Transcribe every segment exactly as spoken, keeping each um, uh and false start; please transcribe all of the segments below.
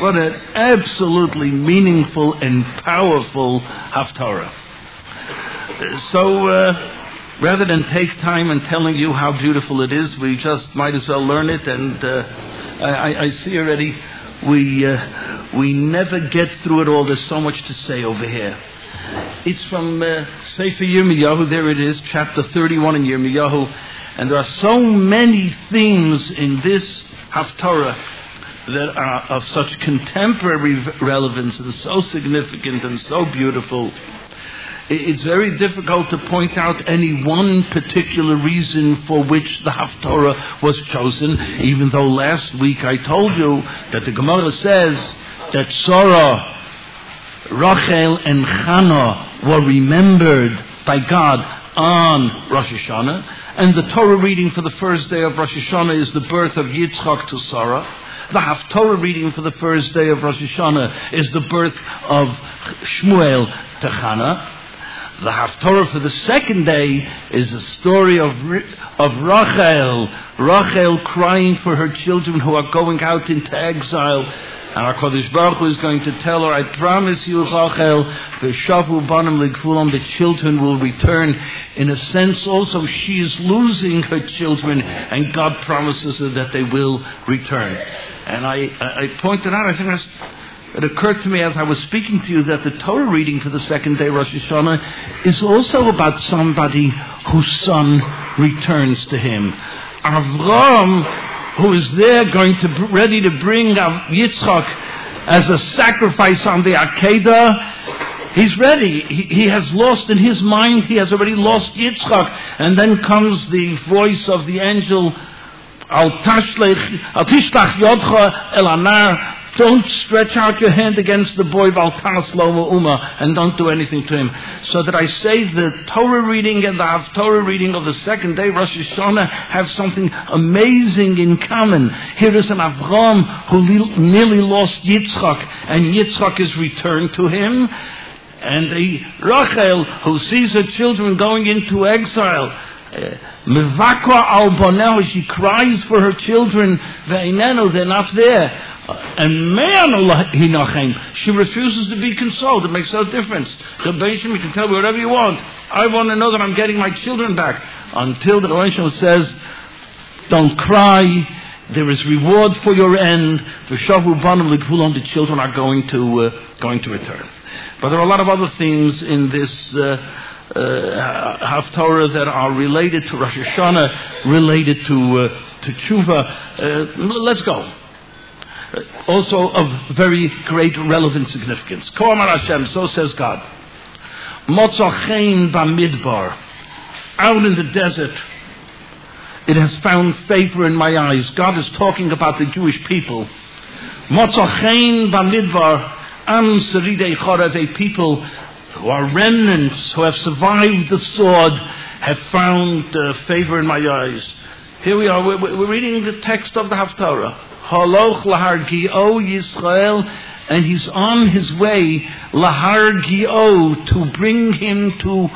What an absolutely meaningful and powerful Haftarah. So, uh, rather than take time in telling you how beautiful it is, we just might as well learn it. And uh, I, I see already we uh, we never get through it all. There's so much to say over here. It's from uh, Sefer Yirmiyahu. There it is, chapter thirty-one in Yirmiyahu. And there are so many themes in this Haftarah that are of such contemporary relevance and so significant and so beautiful. It's very difficult to point out any one particular reason for which the Haftarah was chosen, even though last week I told you that the Gemara says that Sarah, Rachel and Chana were remembered by God on Rosh Hashanah, and the Torah reading for the first day of Rosh Hashanah is the birth of Yitzchak to Sarah. The Haftarah reading for the first day of Rosh Hashanah is the birth of Shmuel to Chana. The Haftarah for the second day is a story of of Rachel, Rachel crying for her children who are going out into exile. And HaKadosh Baruch Hu is going to tell her, I promise you, Rachel, v'shavu banim legvulam, the children will return. In a sense, also, she is losing her children, and God promises her that they will return. And I, I pointed out, I think that's, it occurred to me as I was speaking to you that the Torah reading for the second day, Rosh Hashanah, is also about somebody whose son returns to him. Avram, who is there going to ready to bring Yitzchak as a sacrifice on the Akedah, he's ready. He, he has lost in his mind, he has already lost Yitzchak. And then comes the voice of the angel, Al tashlech, al tishlach yodcha el anar. Don't stretch out your hand against the boy, Valtas Loma Uma, and don't do anything to him. So that I say the Torah reading and the Haftarah reading of the second day, Rosh Hashanah, have something amazing in common. Here is an Avram who nearly lost Yitzchak, and Yitzchak is returned to him. And a Rachel who sees her children going into exile. Mevakwa al boneh, she cries for her children, ve'inenu, they're not there. And man, she refuses to be consoled. It makes no difference. The Beishim, you can tell me whatever you want. I want to know that I'm getting my children back. Until the Beishim says, don't cry. There is reward for your end. The Shavu Banim Ligvulam, the children are going to uh, going to return. But there are a lot of other themes in this uh, uh, Haftarah that are related to Rosh Hashanah, related to uh, to Tshuva. Uh, let's go. Also of very great relevant significance. Ko Amar Hashem, so says God. Motzachein bamidbar, out in the desert, it has found favor in my eyes. God is talking about the Jewish people. Motzachein bamidbar, am seridei chorev, a people who are remnants, who have survived the sword, have found uh, favor in my eyes. Here we are, we're, we're reading the text of the Haftarah. Haloch lahar Gio Yisrael, and he's on his way lahar Gio to bring him to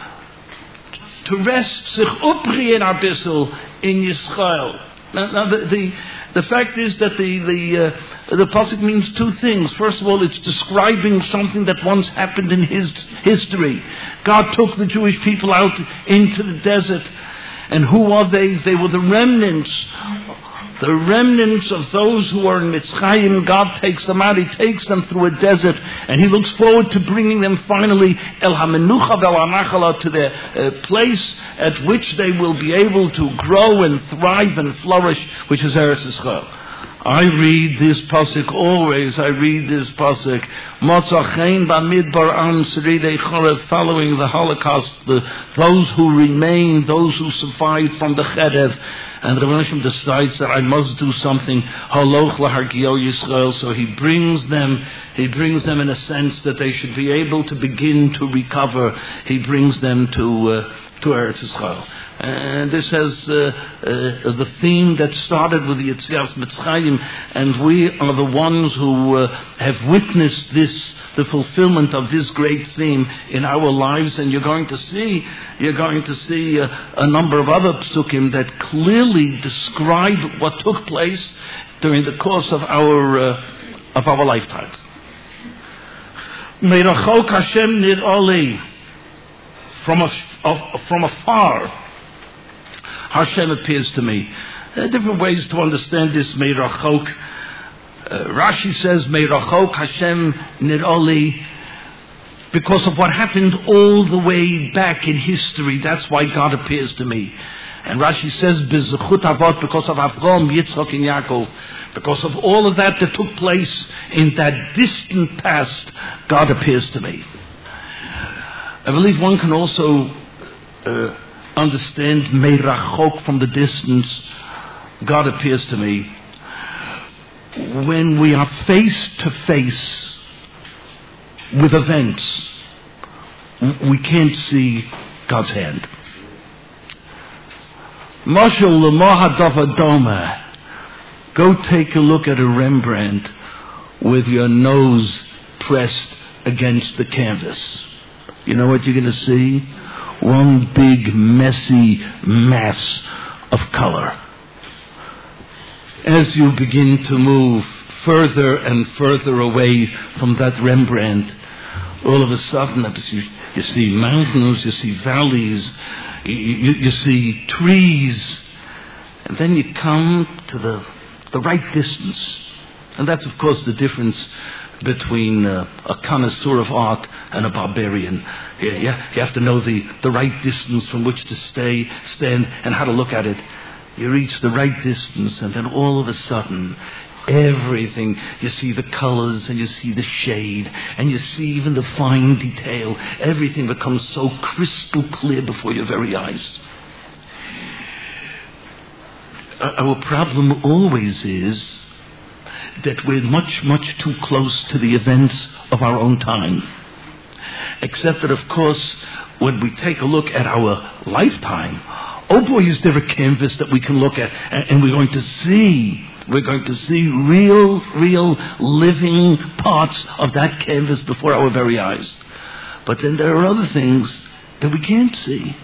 to rest sich upri in Arbissel in Yisrael. Now, now the, the the fact is that the the uh, the pasuk means two things. First of all, it's describing something that once happened in his history. God took the Jewish people out into the desert, and who are they? They were the remnants. The remnants of those who are in Mitzrayim. God takes them out. He takes them through a desert, and He looks forward to bringing them finally El HaMenucha Vel HaNachala, to their uh, place at which they will be able to grow and thrive and flourish, which is Eretz Yisrael. I read this pasuk always. I read this pasuk. Motzachein bamidbar am seridei chorev, following the Holocaust, the, those who remain, those who survived from the Cherev. And the Rebbe decides that I must do something. Haloch lahar Gio Yisrael. So he brings them. He brings them in a sense that they should be able to begin to recover. He brings them to uh, to Eretz Yisrael. And this has uh, uh, the theme that started with the Yetzias Mitzrayim, and we are the ones who uh, have witnessed this, the fulfillment of this great theme in our lives. And you're going to see, you're going to see uh, a number of other psukim that clearly describe what took place during the course of our uh, of our lifetimes. Meirachok Hashem nir'ali. From a, of, from afar, Hashem appears to me. There are different ways to understand this Meirachok. Uh, Rashi says Meirachok Hashem nir'ali, because of what happened all the way back in history. That's why God appears to me. And Rashi says B'zechut Avot, because of Avraham, Yitzchak, and Yaakov. Because of all of that that took place in that distant past, God appears to me. I believe one can also uh, understand Meirachok, from the distance. God appears to me when we are face to face with events. We can't see God's hand. Mashal l'mahadavadoma. Go take a look at a Rembrandt with your nose pressed against the canvas. You know what you're going to see? One big messy mass of color. As you begin to move further and further away from that Rembrandt, all of a sudden you, you see mountains, you see valleys, you, you, you see trees, and then you come to the the right distance. And that's, of course, the difference between uh, a connoisseur of art and a barbarian. You, you have to know the, the right distance from which to stay, stand, and how to look at it. You reach the right distance, and then all of a sudden, everything, you see the colors, and you see the shade, and you see even the fine detail. Everything becomes so crystal clear before your very eyes. Our problem always is that we're much, much too close to the events of our own time. Except that, of course, when we take a look at our lifetime, oh boy, is there a canvas that we can look at, and we're going to see, we're going to see real, real living parts of that canvas before our very eyes. But then there are other things that we can't see.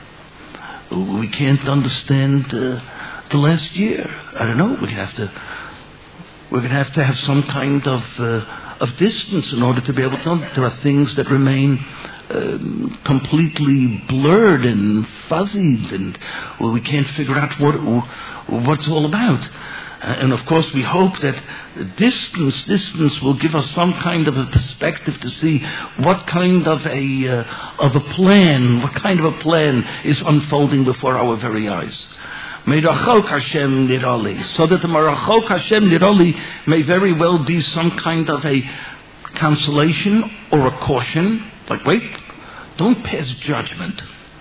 We can't understand uh, the last year. I don't know. We're gonna have to. We're gonna have to have some kind of uh, of distance in order to be able to. There are things that remain um, completely blurred and fuzzied, and well, we can't figure out what what it's all about. Uh, and of course, we hope that distance, distance will give us some kind of a perspective to see what kind of a uh, of a plan, what kind of a plan is unfolding before our very eyes. Meirachok Hashem nir'ali, so that the Meirachok Hashem nir'ali may very well be some kind of a consolation or a caution. Like, wait, don't pass judgment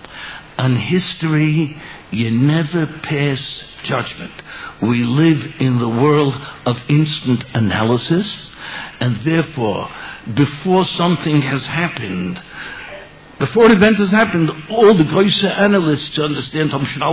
on history. You never pass judgment. We live in the world of instant analysis, and therefore, before something has happened, before an event has happened, all the große analysts understand,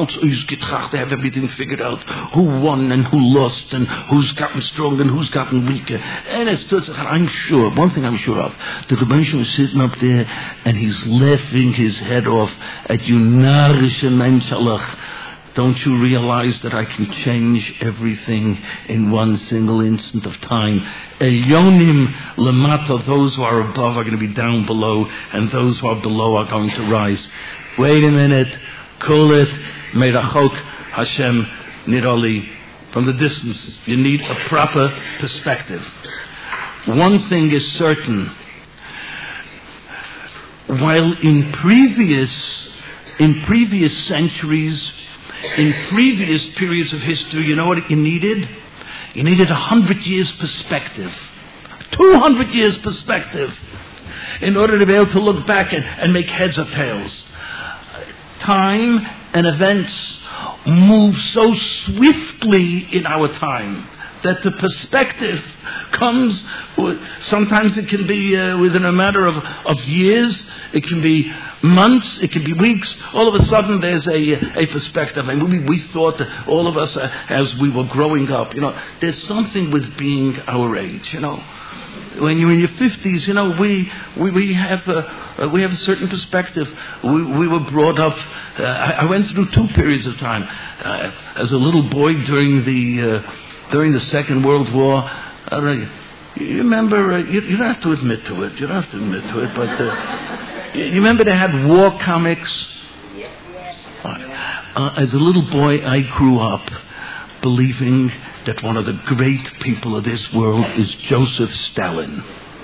they have everything figured out, who won and who lost, and who's gotten strong and who's gotten weaker. And it's, I'm sure, one thing I'm sure of, that the Mensch is sitting up there and he's laughing his head off at you, narische Menschalach. Don't you realize that I can change everything in one single instant of time? Elyonim lemata, those who are above are going to be down below, and those who are below are going to rise. Wait a minute, cool it, Meirachok Hashem nir'ali. From the distance, you need a proper perspective. One thing is certain. While in previous, in previous centuries, in previous periods of history, you know what you needed? You needed a hundred years perspective. Two hundred years perspective. In order to be able to look back and, and make heads or tails. Time and events move so swiftly in our time that the perspective comes, sometimes it can be uh, within a matter of, of years, it can be months, it can be weeks. All of a sudden there's a, a perspective. And we, we thought that all of us, uh, as we were growing up, you know, there's something with being our age, you know. When you're in your fifties, you know, we we, we have a, uh, we have a certain perspective. We, we were brought up, uh, I, I went through two periods of time. Uh, as a little boy during the... Uh, During the Second World War, uh, You remember, uh, you, you don't have to admit to it, you don't have to admit to it, but uh, you remember they had war comics? Uh, as a little boy, I grew up believing that one of the great people of this world is Joseph Stalin.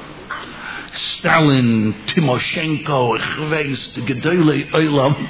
Stalin, Timoshenko, Chveist, Gedolei Olam.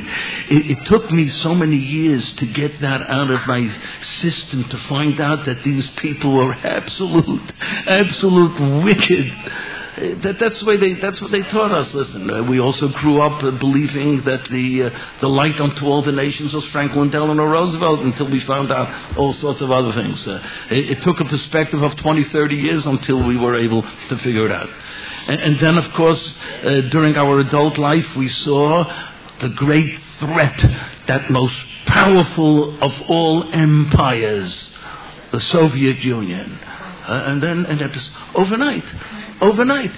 It took me so many years to get that out of my system, to find out that these people were absolute, absolute wicked. That, that's the way they. That's what they taught us. Listen, uh, we also grew up uh, believing that the uh, the light unto all the nations was Franklin Delano Roosevelt, until we found out all sorts of other things. Uh, it, it took a perspective of twenty, thirty years until we were able to figure it out. And, and then, of course, uh, during our adult life, we saw the great threat, that most powerful of all empires, the Soviet Union. Uh, and then, and that is overnight, overnight,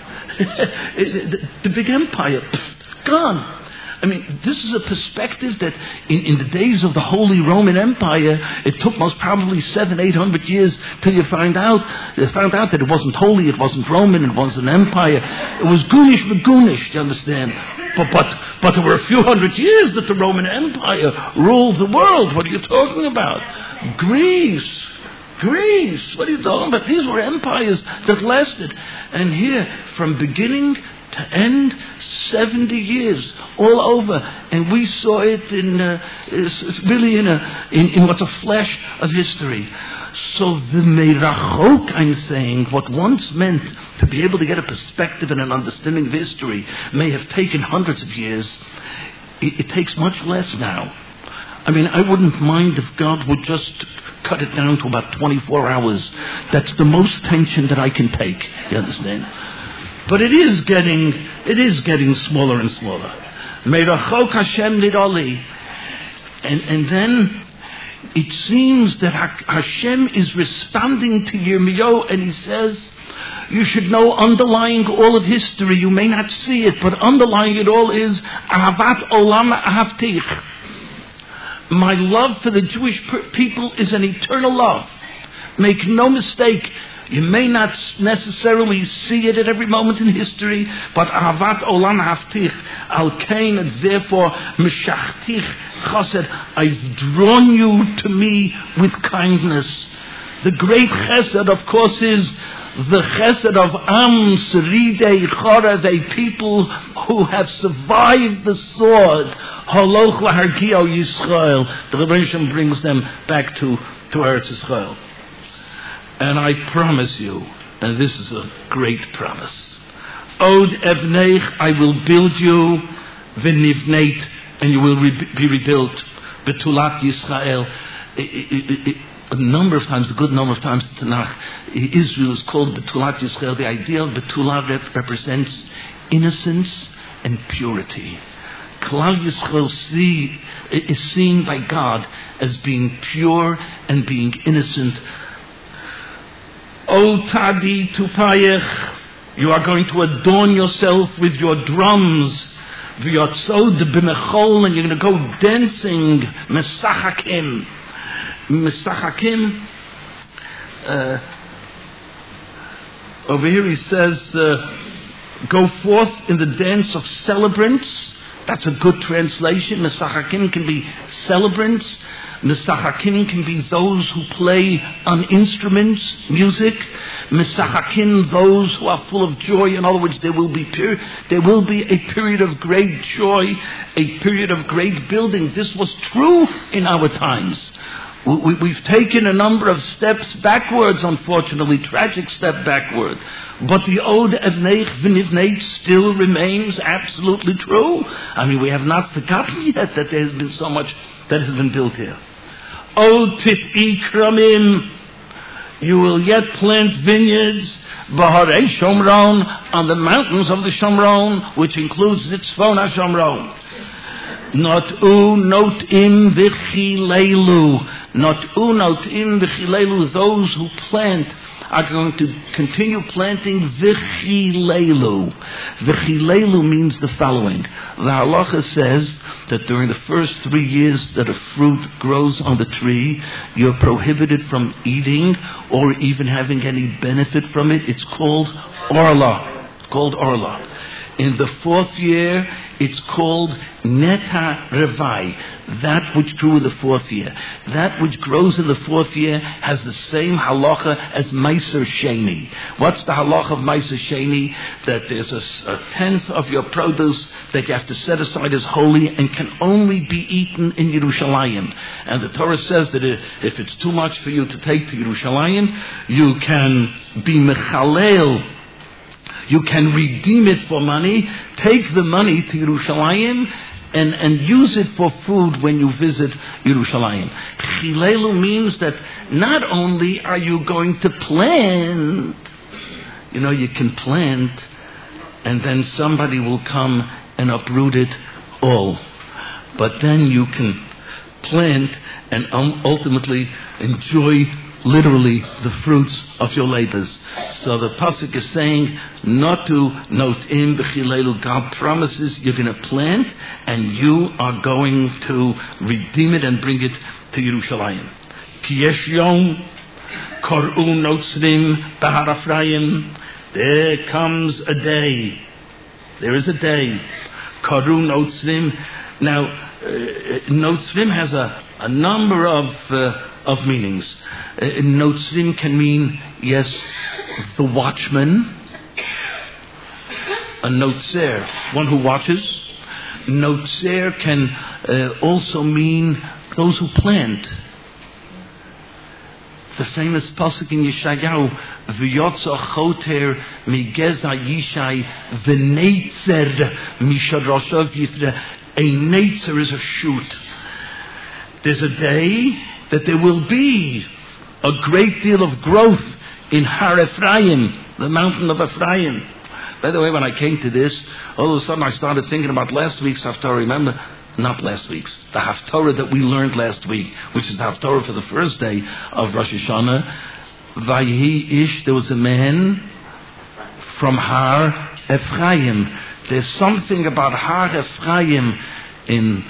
the, the big empire, pfft, gone. I mean, this is a perspective that in, in the days of the Holy Roman Empire, it took most probably seven, eight hundred years till you find out, you found out that it wasn't holy, it wasn't Roman, it wasn't an empire. It was Gunish Magunish, do you understand? But, but, but there were a few hundred years that the Roman Empire ruled the world. What are you talking about? Greece. Greece, what are you talking about? These were empires that lasted. And here, from beginning to end, seventy years, all over. And we saw it in, uh, it's, it's really in, a, in, in what's a flash of history. So the Meirachok, I'm saying, what once meant to be able to get a perspective and an understanding of history may have taken hundreds of years. It, it takes much less now. I mean, I wouldn't mind if God would just cut it down to about twenty-four hours. That's the most tension that I can take. You understand? But it is getting, it is getting smaller and smaller. Meirachok Hashem nidoli. And, and then it seems that Hashem is responding to Yirmiyahu, and he says, you should know, underlying all of history, you may not see it, but underlying it all is Ahavat Olam Ahavtich. My love for the Jewish people is an eternal love. Make no mistake, you may not necessarily see it at every moment in history, but Ahavat Olam Haftich, Al Kain, and therefore Meshachtich Chesed, I've drawn you to me with kindness. The great Chesed, of course, is the Chesed of Am Seridei Chora, they people who have survived the sword. Haloch lahargio Yisrael. The Rebbe brings them back to, to Eretz Yisrael. And I promise you, and this is a great promise, Od Evneich, I will build you, V'nivneit, and you will re- be rebuilt, Betulat Yisrael. It, it, it, a number of times, a good number of times in Tanakh, Israel is called Betulat Yisrael. The idea of Betulat rep- represents innocence and purity. Klal Yisrael see, is seen by God as being pure and being innocent. O Tadi Tupayech, you are going to adorn yourself with your drums, V'yotzod b'mechol, and you're going to go dancing, Mesachakim. Mesachakim, uh, over here he says, uh, go forth in the dance of celebrants. That's a good translation. Mesachakim can be celebrants. Mesachakim can be those who play on instruments, music. Mesachakim, those who are full of joy. In other words, there will be peri- there will be a period of great joy, a period of great building. This was true in our times. We, we've taken a number of steps backwards, unfortunately, tragic step backward. But the Od Evneich V'nivneit still remains absolutely true. I mean, we have not forgotten yet that there has been so much that has been built here. Od Tit'i Kramim, you will yet plant vineyards, Baharei Shomron, on the mountains of the Shomron, which includes Zitzvon HaShomron. Not u not im v'chilelu, not u not im v'chilelu, those who plant are going to continue planting v'chilelu. V'chilelu means the following. The halacha says that during the first three years that a fruit grows on the tree, you're prohibited from eating or even having any benefit from it. It's called orla. It's called orla. In the fourth year, it's called neta revai, that which grew in the fourth year. That which grows in the fourth year has the same halacha as Meiser Sheni. What's the halacha of Meiser Sheni? That there's a, a tenth of your produce that you have to set aside as holy and can only be eaten in Yerushalayim. And the Torah says that if it's too much for you to take to Yerushalayim, you can be mechalel. You can redeem it for money, take the money to Yerushalayim, and, and use it for food when you visit Yerushalayim. Chilelu means that not only are you going to plant, you know, you can plant, and then somebody will come and uproot it all. But then you can plant and ultimately enjoy literally the fruits of your labors. So the pasuk is saying not to note in b'chilelu. God promises you're going to plant and you are going to redeem it and bring it to Yerushalayim. Ki yesh yom kor'u notzrim b'har Ephraim. There comes a day. There is a day. Kor'u notzrim. Now, uh, notzrim has a, a number of uh, of meanings. Uh, Notzrim can mean, yes, the watchman. A notzer, one who watches. Notzer can uh, also mean those who plant. The famous pasuk in Yeshayahu, V'yotza choter migeza yishai v'neitzer misharoshav yithre. A neitzer is a shoot. There's a day that there will be a great deal of growth in Har Ephraim, the mountain of Ephraim. By the way, when I came to this, all of a sudden I started thinking about last week's Haftarah. Remember? Not last week's. The Haftarah that we learned last week, which is the Haftarah for the first day of Rosh Hashanah. Vayehi Ish, there was a man from Har Ephraim. There's something about Har Ephraim in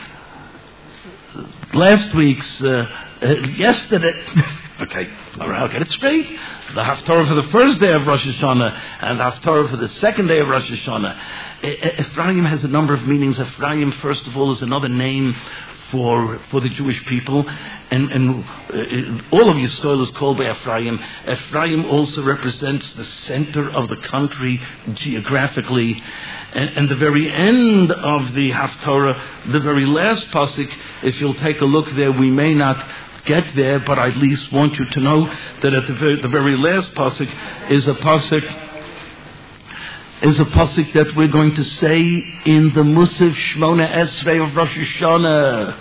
last week's, uh, uh, yesterday. Okay, all right, I'll get it straight. The Haftarah for the first day of Rosh Hashanah and the Haftarah for the second day of Rosh Hashanah. Ephraim has a number of meanings. Ephraim, first of all, is another name for for the Jewish people, and and uh, all of Yisrael is called by Ephraim. Ephraim also represents the center of the country geographically, and, and the very end of the Haftarah, the very last pasuk. If you'll take a look there, we may not get there, but I at least want you to know that at the very, the very last pasuk is a pasuk. is a pasuk that we're going to say in the Musaf Shmona Esrei of Rosh Hashanah.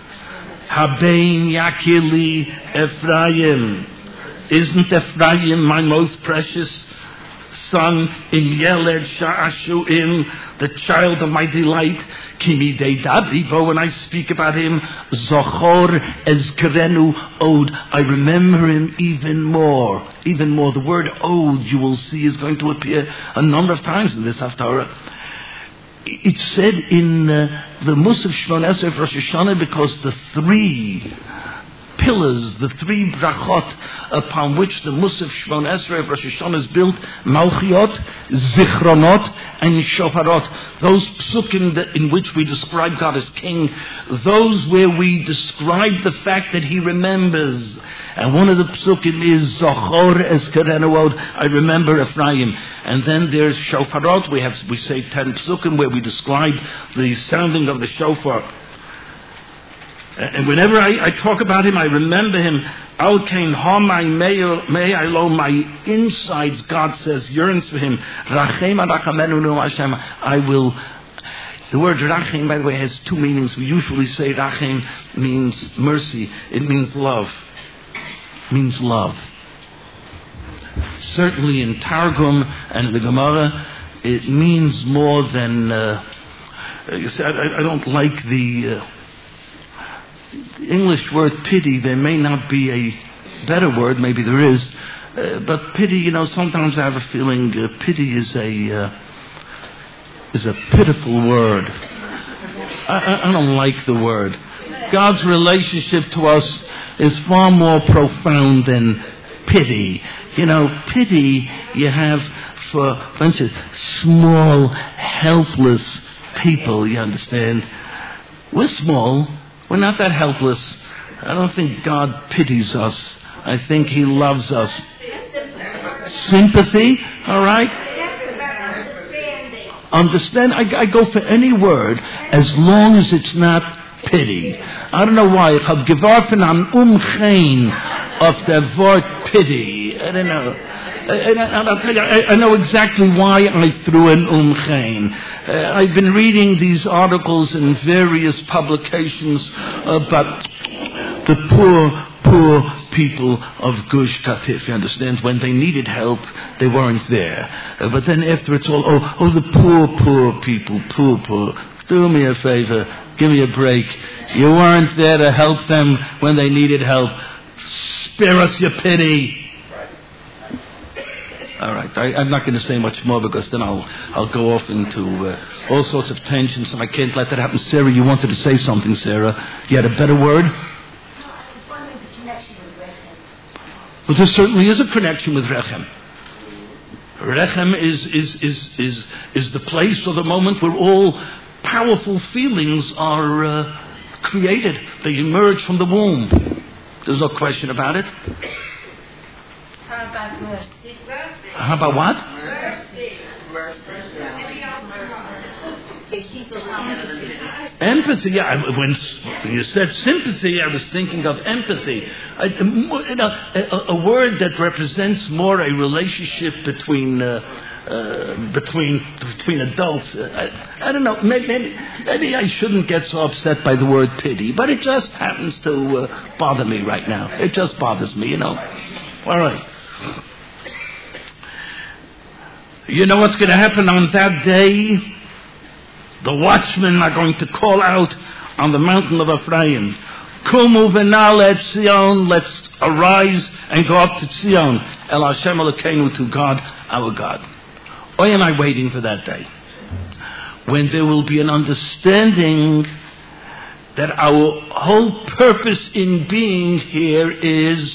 Habein Yakili Ephraim. Isn't Ephraim my most precious son? In Yeled Sha'ashu'im, the child of my delight. Kimi de Dabribo, when I speak about him, Zochor Ezkerenu Od, I remember him even more. Even more. The word Od, you will see, is going to appear a number of times in this Haftarah. It's said in uh, the Musaf Shmona Esrei of Rosh Hashanah because the three pillars, the three brachot upon which the Musaf Shmona Esrei of Rosh Hashanah is built, Malchiot, Zichronot, and Shofarot. Those psukim that, in which we describe God as King, those where we describe the fact that He remembers. And one of the psukim is Zochor Ezkerenu Od, I remember Ephraim. And then there's Shofarot. We have we say ten psukim where we describe the sounding of the shofar. And whenever I, I talk about him, I remember him. Al kain ha may I lo, my insides, God says, yearns for him. Rachem adachamenu no Hashem. I will. The word rachem, by the way, has two meanings. We usually say rachem means mercy. It means love. It means love. Certainly in Targum and in the Gemara, it means more than. Uh, you see, I, I don't like the. Uh, The English word pity. There may not be a better word, maybe there is, Uh, but pity, you know, sometimes I have a feeling uh, pity is a uh, is a pitiful word. I, I, I don't like the word. God's relationship to us is far more profound than pity. You know, pity you have for, for instance, small, helpless people, you understand? We're small. We're not that helpless. I don't think God pities us. I think He loves us. Sympathy, all right? Understand? I, I go for any word as long as it's not pity. I don't know why. Ich hab geworfen an Umchein of the word pity. I don't know. And I'll tell you, I know exactly why I threw in Umchein. Uh, I've been reading these articles in various publications about the poor, poor people of Gush Katif. You understand? When they needed help, they weren't there. Uh, but then after it's all, oh, oh, the poor, poor people, poor, poor. Do me a favor. Give me a break. You weren't there to help them when they needed help. Spare us your pity. All right, I, I'm not going to say much more because then I'll I'll go off into uh, all sorts of tangents, and I can't let that happen. Sarah, you wanted to say something, Sarah. You had a better word? No, I was wondering the connection with Rechem. Well, there certainly is a connection with Rechem. Rechem is is is is is the place or the moment where all powerful feelings are uh, created. They emerge from the womb. There's no question about it. How about mercy? How about what? Mercy. Mercy. Empathy. Yeah, when, when you said sympathy, I was thinking of empathy. I, you know, a, a word that represents more a relationship between uh, uh, between between adults. Uh, I, I don't know. Maybe, maybe maybe I shouldn't get so upset by the word pity, but it just happens to uh, bother me right now. It just bothers me, you know. All right. You know what's going to happen on that day? The watchmen are going to call out on the mountain of Ephraim, Kumu v'nal et Zion, let's arise and go up to Zion, El Hashem Elokeinu, to God, our God. Why am I waiting for that day? When there will be an understanding that our whole purpose in being here is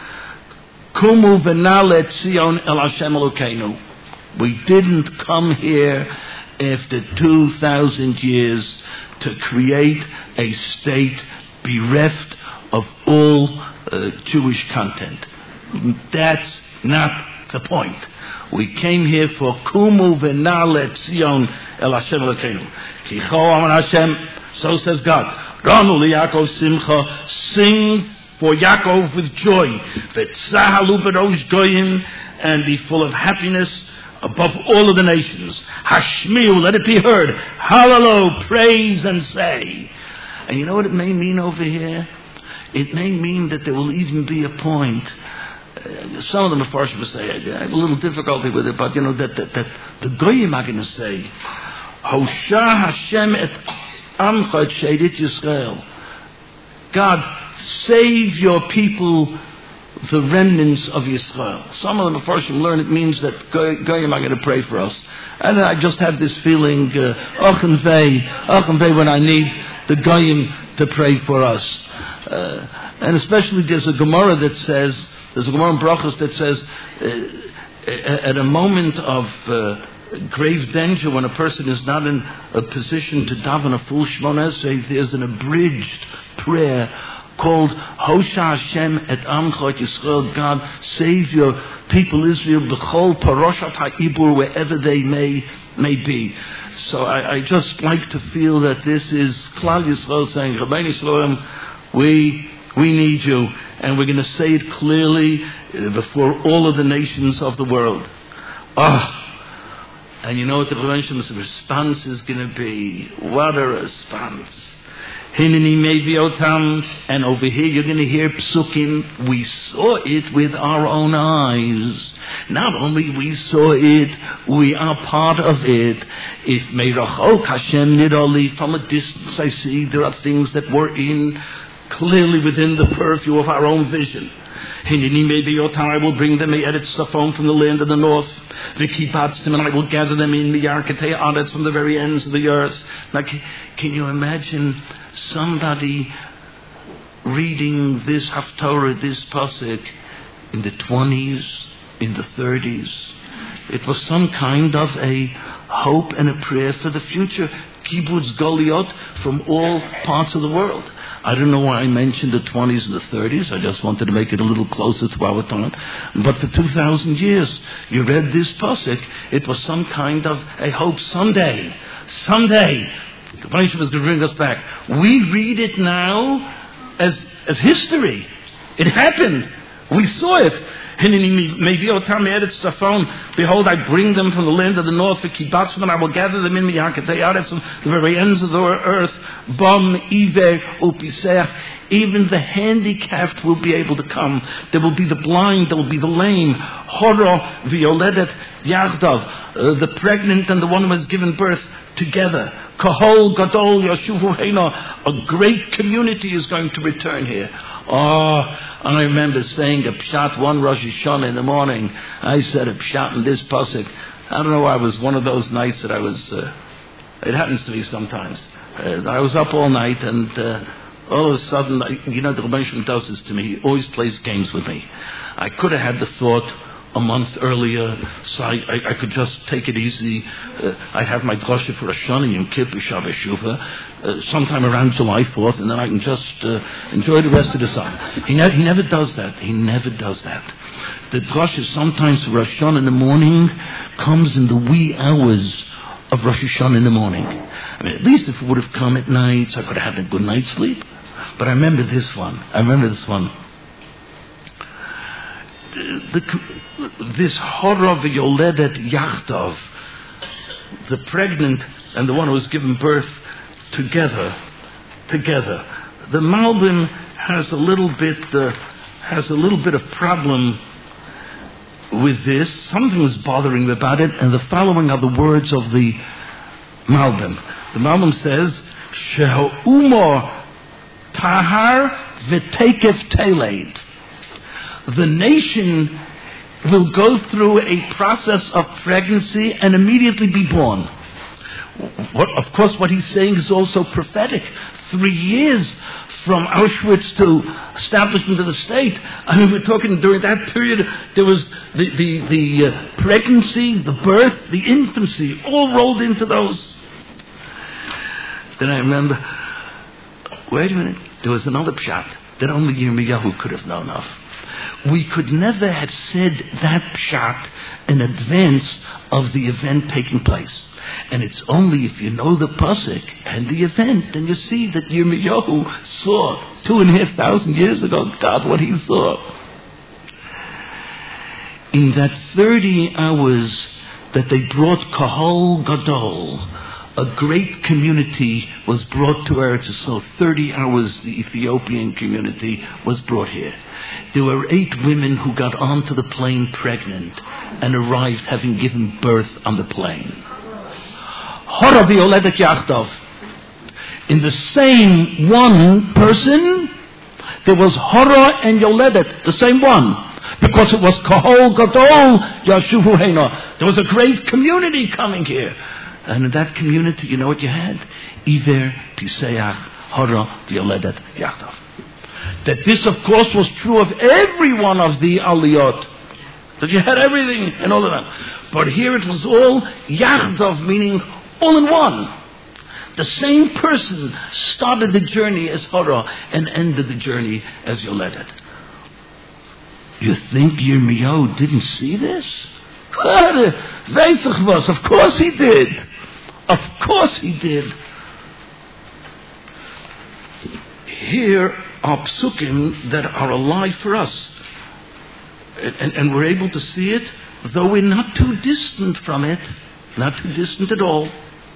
Kumu v'nal et Zion, El Hashem Elokeinu. We didn't come here after two thousand years to create a state bereft of all uh, Jewish content. That's not the point. We came here for Kumu v'nal et Zion el Hashem Elokeinu. Ki cho amar Hashem, so says God. Ranu liYaakov simcha, sing for Yaakov with joy. V'tzahalu b'rosh goyim, and be full of happiness above all of the nations. Hashmiu, let it be heard. Hallelu, praise and say. And you know what it may mean over here? It may mean that there will even be a point. Uh, some of the Mefarshim will say, I have a little difficulty with it, but you know, that, that, that the Goyim are going to say, Hosha Hashem et Amcha et Shedit Yisrael. God, save your people, the remnants of Yisrael. Some of the Mefarshim learn it means that Goyim are going to pray for us. And I just have this feeling, Och and Vei, Och and Vei, when I need the Goyim to pray for us. Uh, and especially there's a Gemara that says, there's a Gemara in Brachos that says, uh, at a moment of uh, grave danger, when a person is not in a position to daven a full Shemona Esrei, there's an abridged prayer called Hosha Hashem et Amcha et Yisrael. God, save your people Israel, b'chol paroshat ha'ibur, wherever they may may be. So I, I just like to feel that this is Klal Yisrael saying, Rabbeinu Shalom, we we need you, and we're going to say it clearly before all of the nations of the world. Ah, oh, and you know what the Rebbeinu response is going to be? What a response! Hineni Meviotam, and over here you're going to hear Psukim. We saw it with our own eyes. Not only we saw it, we are part of it. If Meirachok Hashem Nidoli, from a distance I see there are things that were in clearly within the purview of our own vision. I will bring them Eretz Safon from the land of the north. V'kibatztim, and I will gather them in Miyarketei Aretz from the very ends of the earth. Now, can you imagine somebody reading this Haftorah, this Pasuk, in the twenties, in the thirties? It was some kind of a hope and a prayer for the future. Kibbutz Goliot from all parts of the world. I don't know why I mentioned the twenties and the thirties. I just wanted to make it a little closer to our time. But for two thousand years, you read this pasuk. It was some kind of a hope. Someday, someday, the Baruch was going to bring us back. We read it now as as history. It happened. We saw it. Behold, I bring them from the land of the north, and I will gather them in Miyarketei Aretz, from the very ends of the earth. Bam, Iver, Upiseach. Even the handicapped will be able to come. There will be the blind, there will be the lame. Horo, Violedet, Yachdav. The pregnant and the one who has given birth together. Kahol, Gadol, Yashuvu Heina. A great community is going to return here. Oh, I remember saying a pshat one Rosh Hashanah in the morning. I said a pshat in this pasuk. I don't know why, it was one of those nights that I was, uh, it happens to me sometimes. Uh, I was up all night and uh, all of a sudden, I, you know, the Rebbe Shmuel does this to me. He always plays games with me. I could have had the thought a month earlier, so I, I, I could just take it easy. Uh, I'd have my drosha for Rosh Hashanah, Yom Kippur, Shabbos Shuvah, uh, sometime around July fourth, and then I can just uh, enjoy the rest of the summer. He, ne- he never does that. He never does that. The drosha sometimes for Rosh Hashanah in the morning comes in the wee hours of Rosh Hashanah in the morning. I mean, at least if it would have come at night, so I could have had a good night's sleep. But I remember this one. I remember this one. The, the, this horror of Yoledet Yachtov, the pregnant and the one who was given birth together, together. The Malbim has a little bit, uh, has a little bit of problem with this. Something was bothering him about it, and the following are the words of the Malbim. The Malbim says, Sheho Umor Tahar V'Tekef Teleid. The nation will go through a process of pregnancy and immediately be born. What, of course, what he's saying is also prophetic. Three years from Auschwitz to establishment of the state. I mean, we're talking during that period, there was the, the, the uh, pregnancy, the birth, the infancy, all rolled into those. Then I remember, wait a minute, there was another pshat that only Yirmiyahu could have known of. We could never have said that pshat in advance of the event taking place. And it's only if you know the pasuk and the event, and you see that Yirmiyahu saw two and a half thousand years ago, God, what he saw. In that thirty hours that they brought Kahol Gadol, a great community was brought to Eretz Yisrael. Thirty hours the Ethiopian community was brought here. There were eight women who got onto the plane pregnant and arrived having given birth on the plane. Hora v'yoledet yachtov. In the same one person, there was Hora and Yoledet, the same one. Because it was Kahol Gadol Yashuvu Heina. There was a great community coming here. And in that community, you know what you had? Iver, Piseach, Hora, V'yoledet yachtov. That this, of course, was true of every one of the aliyot. That you had everything and all of that. But here it was all Yachtov, meaning all in one. The same person started the journey as Hora and ended the journey as Yoledet. You think Yirmiyahu didn't see this? Of course he did. Of course he did. Here are psukim that are alive for us. And, and we're able to see it, though we're not too distant from it. Not too distant at all.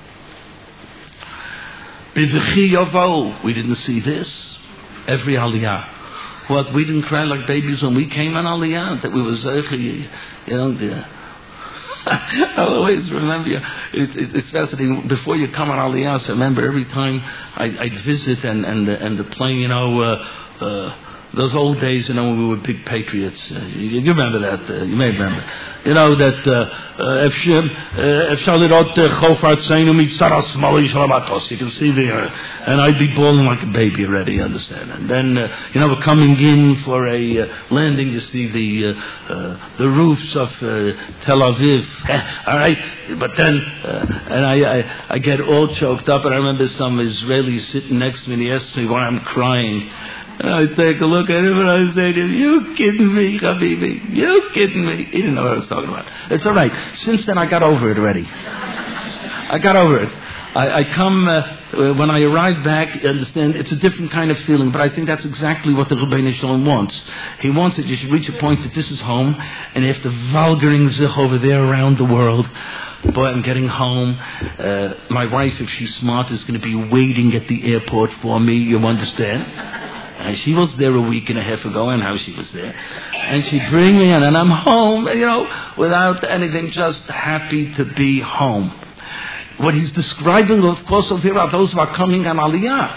We didn't see this. Every aliyah. What, we didn't cry like babies when we came on aliyah? That we were zeichi, you know, the... I'll always remember you. It, it, it's fascinating. Before you come on Aliyah, I remember every time I, I'd visit and, and, the, and the plane, you know, uh, uh, those old days, you know, when we were big patriots. Uh, you, you remember that? Uh, you may remember. You know that if Charlotte Chofart saying to me, you can see the, uh, and I'd be bawling like a baby already. You understand? And then uh, you know, we're coming in for a uh, landing. You see the uh, uh, the roofs of uh, Tel Aviv. All right, but then uh, and I, I I get all choked up. And I remember some Israeli sitting next to me, and he asked me why I'm crying. And I take a look at him and I say to him, you kidding me, Habibi? You kidding me? He didn't know what I was talking about. It's all right. Since then, I got over it already. I got over it. I, I come, uh, when I arrive back, you understand, it's a different kind of feeling, but I think that's exactly what the Rebbeinu Shalom wants. He wants that you should reach a point that this is home, and if the vulgaring zich over there around the world, boy, I'm getting home. Uh, my wife, if she's smart, is going to be waiting at the airport for me, you understand? And she was there a week and a half ago, and how she was there. And she bring me in, and I'm home, you know, without anything, just happy to be home. What he's describing, of course, over here are those who are coming on Aliyah.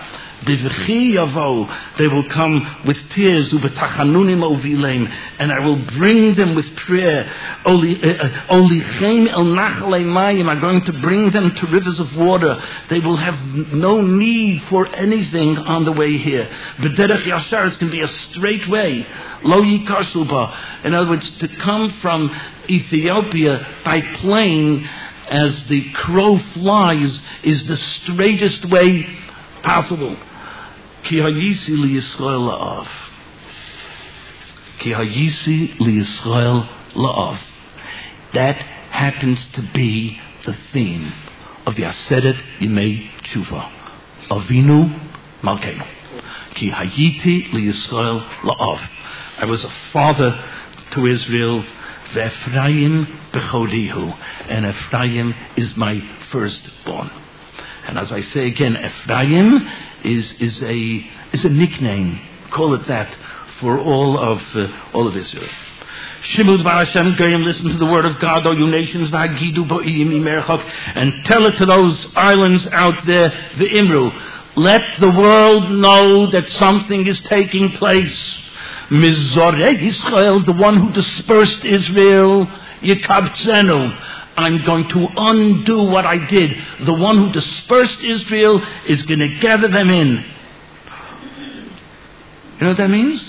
They will come with tears, and I will bring them with prayer. I'm going to bring them to rivers of water. They will have no need for anything on the way here. B'derech yashar, it's going to be a straight way. Lo yikashuba. In other words, to come from Ethiopia by plane as the crow flies is the straightest way possible. Ki hayisi li Yisrael la'av. Ki hayisi li Yisrael la'av. That happens to be the theme of the Aseret Yemei Tshuva. Avinu Malkeinu. Ki hayiti li Yisrael la'av. I was a father to Israel. Ve'Ephraim b'chodihu. And Ephraim is my firstborn. And as I say again, Ephraim is is a is a nickname. Call it that for all of uh, all of Israel. Shimud bar Hashem Goyim, listen to the word of God, O you nations, v'hagidu bo'im imerchok, and tell it to those islands out there, the Imru. Let the world know that something is taking place. Mizoreg Israel, the one who dispersed Israel, Yekabtzenu. I'm going to undo what I did. The one who dispersed Israel is going to gather them in. You know what that means?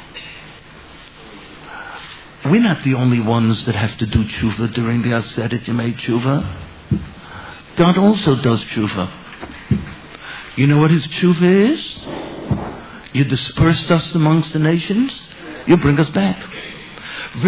We're not the only ones that have to do tshuva during the Aseret Yemei Tshuva. God also does tshuva. You know what his tshuva is? You dispersed us amongst the nations. You bring us back. God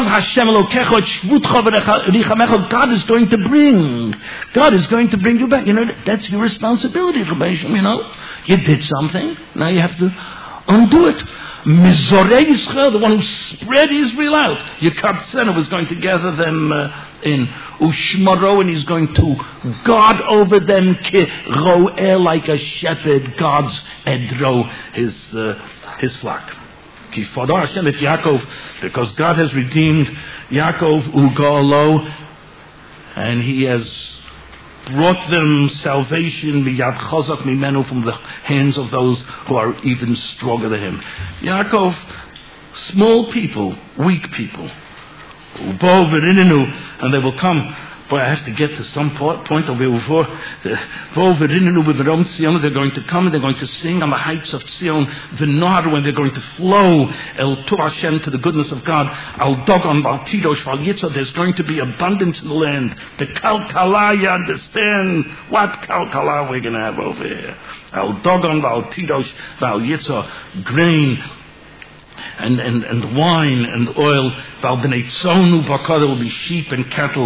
is going to bring. God is going to bring you back. You know, that's your responsibility, you know. You did something. Now you have to undo it. Mizorei Yisrael, the one who spread Israel out. Yekabtzenu was going to gather them uh, in Ushmaro, and he's going to guard over them ki ro'eh, like a shepherd guards edro, his uh, his flock. Ki fadar Hashem et Yaakov, because God has redeemed Yaakov ugalo, and he has brought them salvation miyad chazak mimenu, from the hands of those who are even stronger than him. Yaakov, small people, weak people, and they will come. Boy, I have to get to some point over before they're going to come and they're going to sing on the heights of Zion, the Nar, when they're going to flow El Tu Hashem, to the goodness of God. Al Dogon, Al Tidosh, Al Yitzah. There's going to be abundance in the land. The Kalkala, you understand what Kalkala we're going to have over here. Al Dogon, Al Tidosh, Al Yitzah, grain. And, and, and wine and oil. There will be sheep and cattle.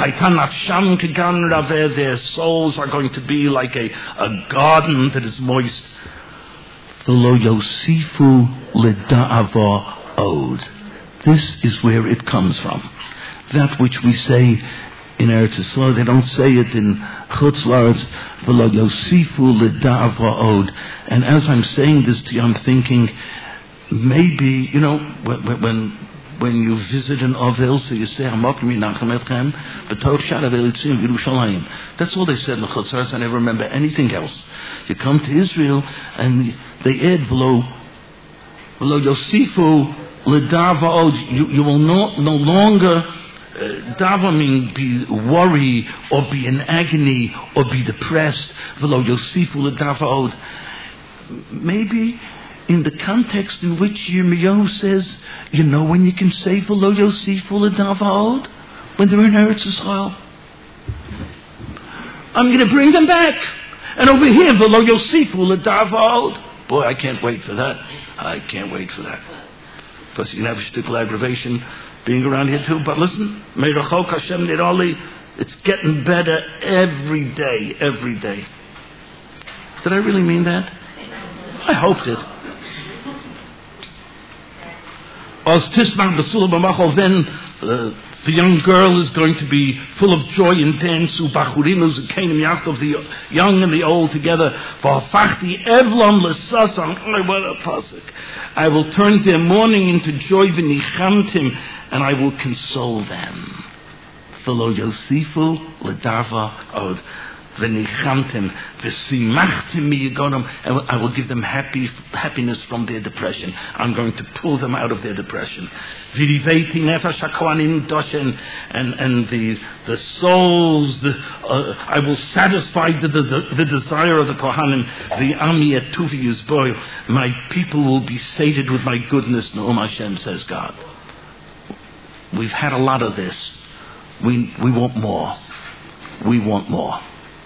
Their souls are going to be like a, a garden that is moist. This is where it comes from. That which we say in Eretz Yisrael, they don't say it in Chutz La'aretz. And as I'm saying this to you, I'm thinking, maybe, you know, when when, when you visit an Ovel, so you say, that's all they said in the Chutzars. I never remember anything else. You come to Israel and they add below V'lo yosifu ledava. You you will no no longer uh, dava mean be worry or be in agony or be depressed. V'lo yosifu ledava. Maybe in the context in which Yirmiyahu says, you know when you can say v'lo yosifu ledava when they're in Eretz Yisrael. I'm going to bring them back. And over here, v'lo yosifu ledava. Boy, I can't wait for that. I can't wait for that. Because you can have a shtickle aggravation being around here too. But listen, Meirachok Hashem Nirali, it's getting better every day, every day. Did I really mean that? I hoped it. As Tisman B'Sulam B'Machol, then uh, the young girl is going to be full of joy and dance. U'Bachurim U'Zekanim Yachtov, the young and the old together. V'Hafachti Evlam L'Sasam. Oh, what a pasuk! I will turn their mourning into joy. V'Nichamtim, and I will console them. V'Lo Yosifu L'Dava Od. V'Nichamtim V'Simachtim Miyagonim, and I will give them happy happiness from their depression. I'm going to pull them out of their depression. V'Riveiti Nefesh HaKohanim Doshen, and and the the souls. The, uh, I will satisfy the, the the desire of the Kohanim. The Ami Etuvi Yizboy. My people will be sated with my goodness. Noam Hashem, says God. We've had a lot of this. We we want more. We want more.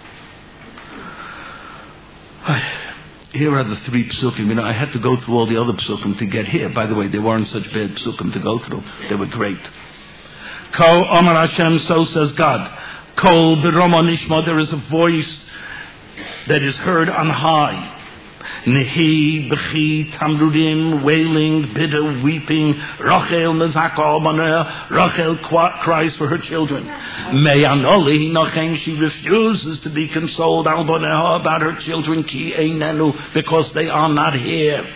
Here are the three psukim. You know, I had to go through all the other psukim to get here. By the way, they weren't such bad psukim to go through. They were great. Kol Omar Hashem, so says God. Kol B'Rama Nishma, there is a voice that is heard on high. Nehi, B'chi, Tamrudim, wailing, bitter, weeping. Rachel Mezaka Albaneh. Rachel cries for her children. Me'anoli Nochem, she refuses to be consoled Albaneh about her children. Ki Einenu, because they are not here.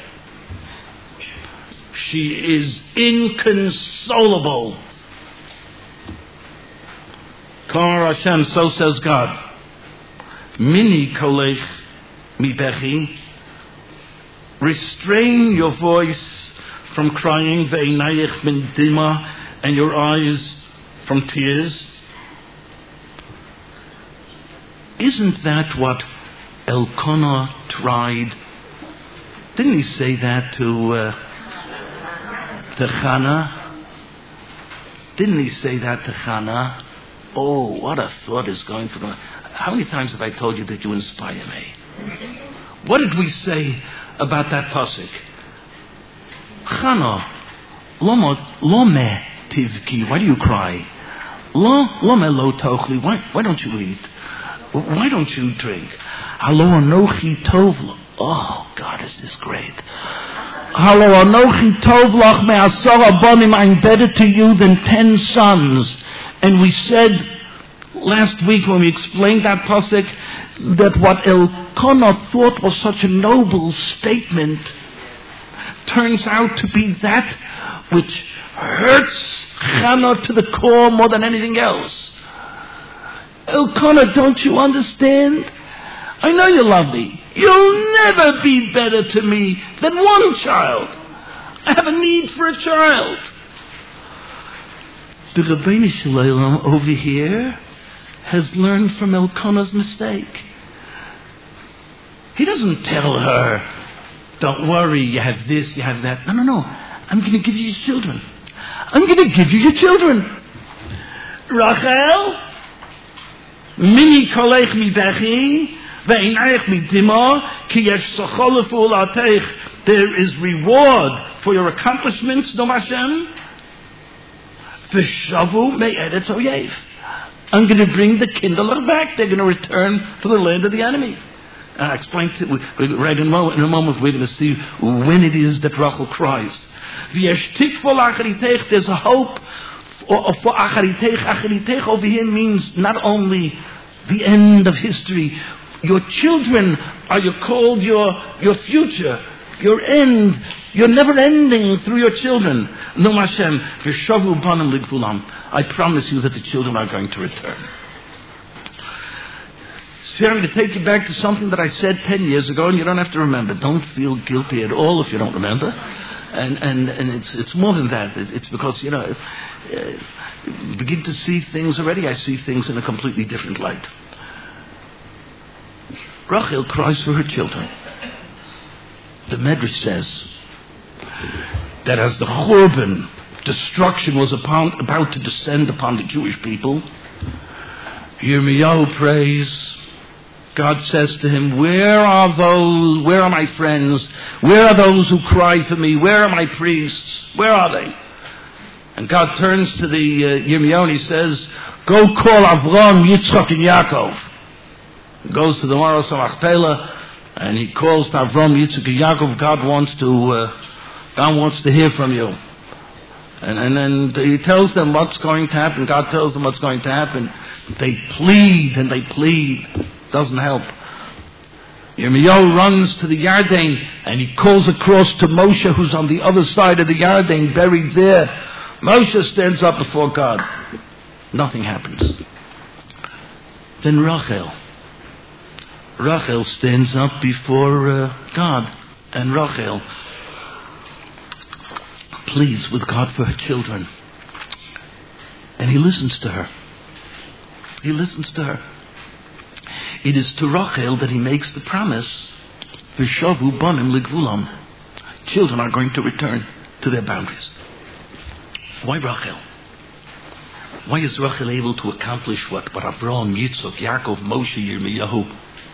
She is inconsolable. Kar Hashem, so says God. Mini kolech mi bechi. Restrain your voice from crying, ve'inayich min dima, and your eyes from tears. Isn't that what Elkanah tried? Didn't he say that to uh, to Hannah? Didn't he say that to Hannah? Oh, what a thought is going through. How many times have I told you that you inspire me? What did we say about that pasuk? Chana, lomot, lome tivki. Why do you cry? Lo, lome lo tochli. Why, why don't you eat? Why don't you drink? Halo anochi tovla. Oh, God, is this great? Halo anochi tovlach me'asara bonim. I'm better to you than ten sons. And we said last week when we explained that pasuk that what Elkanah thought was such a noble statement turns out to be that which hurts Hannah to the core more than anything else. Elkanah, don't you understand? I know you love me. You'll never be better to me than one child. I have a need for a child. The Rabbeinu Shalom over here has learned from Elkanah's mistake. He doesn't tell her, don't worry, you have this, you have that. No, no, no. I'm going to give you your children. I'm going to give you your children. Rachel, mini kolech mi bechi, ve'inayich mi dima, ki yesh sochol lefu'ulateich. There is reward for your accomplishments, no Hashem. V'shavu me'eretz oyev. I'm going to bring the kindler back. They're going to return to the land of the enemy. And I explained to you, right in a moment, in a moment we're going to see when it is that Rachel cries. There's a hope for acharitech. Acharitech over here means not only the end of history. Your children are you called your, your future, your end, your never ending through your children. No Hashem, v'shavu banim ligvulam. I promise you that the children are going to return. See, I'm going to take you back to something that I said ten years ago, and you don't have to remember. Don't feel guilty at all if you don't remember. And, and, and it's, it's more than that. It, it's because, you know, uh, begin to see things already. I see things in a completely different light. Rachel cries for her children. The Medrash says that as the Churban, destruction, was upon, about to descend upon the Jewish people, Yirmiyahu prays. God says to him, where are those, where are my friends? Where are those who cry for me? Where are my priests? Where are they? And God turns to the uh, Yirmiyahu and he says, go call Avram, Yitzchak, and Yaakov. He goes to the Maros Machpelah and he calls to Avram, Yitzchak, and Yaakov. God wants to, uh, God wants to hear from you. And, and then he tells them what's going to happen. God tells them what's going to happen. They plead and they plead. Doesn't help. Yirmiyahu runs to the Yarden and he calls across to Moshe, who's on the other side of the Yarden, buried there. Moshe stands up before God. Nothing happens. Then Rachel. Rachel stands up before uh, God, and Rachel pleads with God for her children. And he listens to her. He listens to her. It is to Rachel that he makes the promise, V'shavu banim ligvulam. Children are going to return to their boundaries. Why Rachel? Why is Rachel able to accomplish what, what Avraham, Yitzchak, Yaakov, Moshe, Yirmiyahu?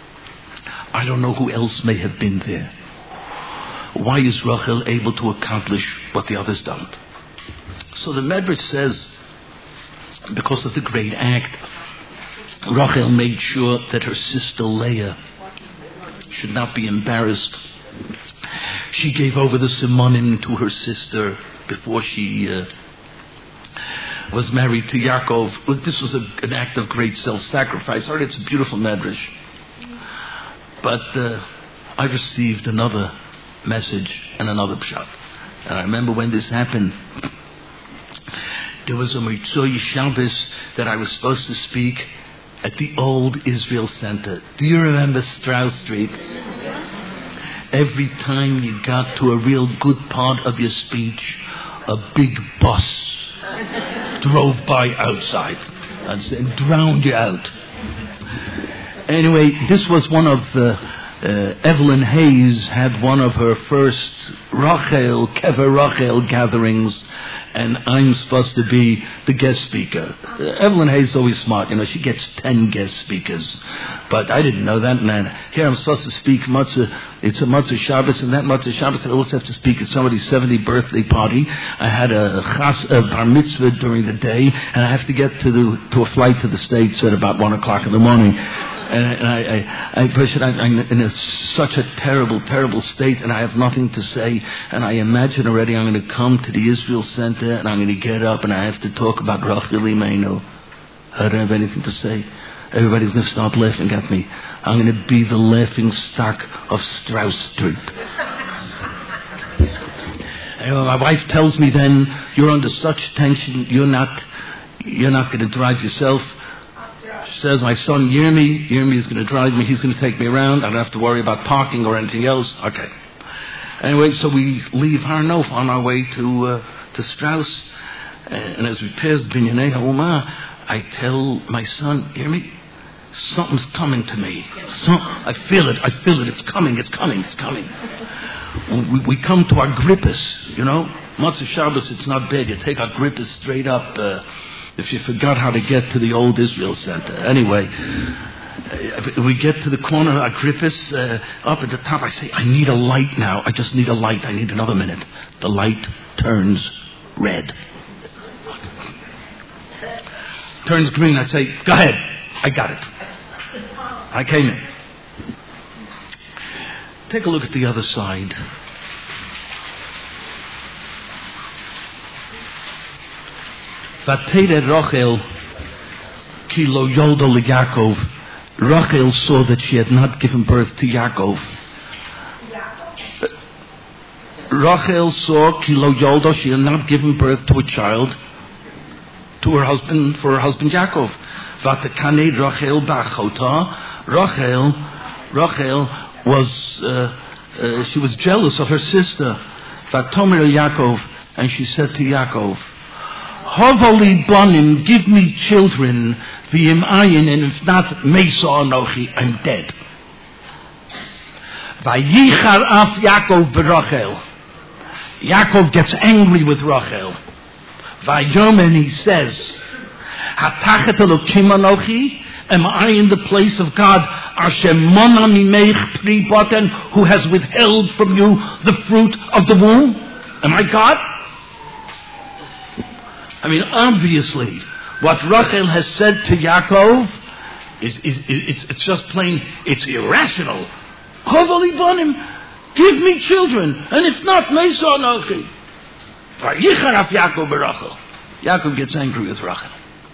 I don't know who else may have been there. Why is Rachel able to accomplish what the others don't? So the Medrash says, because of the great act, Rachel made sure that her sister Leah should not be embarrassed. She gave over the simonim to her sister before she uh, was married to Yaakov. This was a, an act of great self-sacrifice. Already, it's a beautiful Medrash. But uh, I received another message and another pshat. And I remember when this happened, there was a Mitzvah Shabbos that I was supposed to speak at the old Israel Center. Do you remember Strauss Street? Every time you got to a real good part of your speech, a big bus drove by outside and drowned you out. Anyway, this was one of the, uh, Evelyn Hayes had one of her first Rachel, Kever Rachel gatherings, and I'm supposed to be the guest speaker. Uh, Evelyn Hayes is always smart, you know, she gets ten guest speakers. But I didn't know that, man. Here I'm supposed to speak Matzah, it's a Matzah Shabbos, and that Matzah Shabbos I also have to speak at somebody's seventieth birthday party. I had a, chas, a bar mitzvah during the day, and I have to get to the to a flight to the States at about one o'clock in the morning. And I, I, I, I, I'm in a, such a terrible, terrible state, and I have nothing to say. And I imagine already I'm going to come to the Israel Center, and I'm going to get up, and I have to talk about Rachel Imeinu. I don't have anything to say. Everybody's going to start laughing at me. I'm going to be the laughing stock of Strauss Street. Anyway, my wife tells me then, you're under such tension, you're not, you're not going to drive yourself. She says, my son Yirmi, Yirmi is going to drive me, he's going to take me around, I don't have to worry about parking or anything else. Okay. Anyway, so we leave Har Nof on our way to uh, to Strauss, and as we pass Binyanei HaUmah, I tell my son, Yirmi, something's coming to me. Some, I feel it, I feel it, it's coming, it's coming, it's coming. We, we come to Agrippus, you know, Matzah Shabbos, it's not bad, you take Agrippus straight up, uh, if you forgot how to get to the old Israel Center. Anyway, uh, we get to the corner of Agrippus, uh, up at the top. I say, I need a light now. I just need a light. I need another minute. The light turns red. Turns green. I say, go ahead. I got it. I came in. Take a look at the other side. Vateired Rachel ki lo yolda leYaakov. Rachel saw that she had not given birth to Yaakov. Rachel saw ki lo yolda, she had not given birth to a child, to her husband, for her husband Yaakov. Vatakaned Rachel ba'achota. Rachel, Rachel was, uh, uh, she was jealous of her sister. Vatomer Yaakov, and she said to Yaakov, Hovoli Bonim, give me children, v'im ayin, and if not, Mesa Anochi, I'm dead. Vayichar af Yaakov b'Rachel. Yaakov gets angry with Rachel. Vayom, and he says, Hatachet Elokim Anochi, am I in the place of God, Asher Mona Mimeich Pri Boten, who has withheld from you the fruit of the womb? Am I God? I mean, obviously, what Rachel has said to Yaakov is, is, is it's, it's just plain, it's irrational. Hovoli Bonim, give me children, and if not, Mesa Anochi. Vayichar af Yaakov b'Rachel. Yaakov gets angry with Rachel.